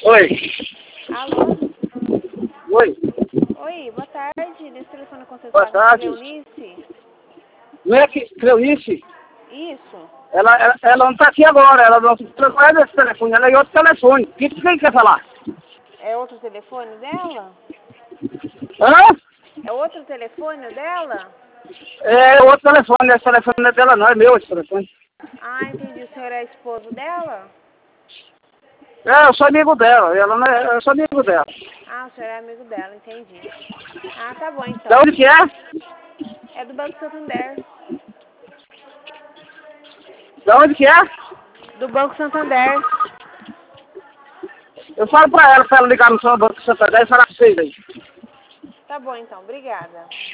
Oi. Alô? Oi. Oi, boa tarde. Desse telefone Boa concentrado com a tarde. Cleonice? Não é que Cleonice? Isso. Ela não está aqui agora. Ela não é desse telefone. Ela é em outro telefone. O que você quer falar? É outro telefone dela? Hã? É outro telefone dela? É outro telefone. Esse telefone não é dela, não. É meu esse telefone. Ah, entendi. O senhor é esposo dela? É, eu sou amigo dela. Ela não é, eu sou amigo dela. Ah, o senhor é amigo dela, entendi. Ah, tá bom Da então. onde que é? É do Banco Santander. Da onde que é? Do Banco Santander. Eu falo pra ela ligar no seu banco de Santander e falar com vocês aí. Tá bom então, obrigada.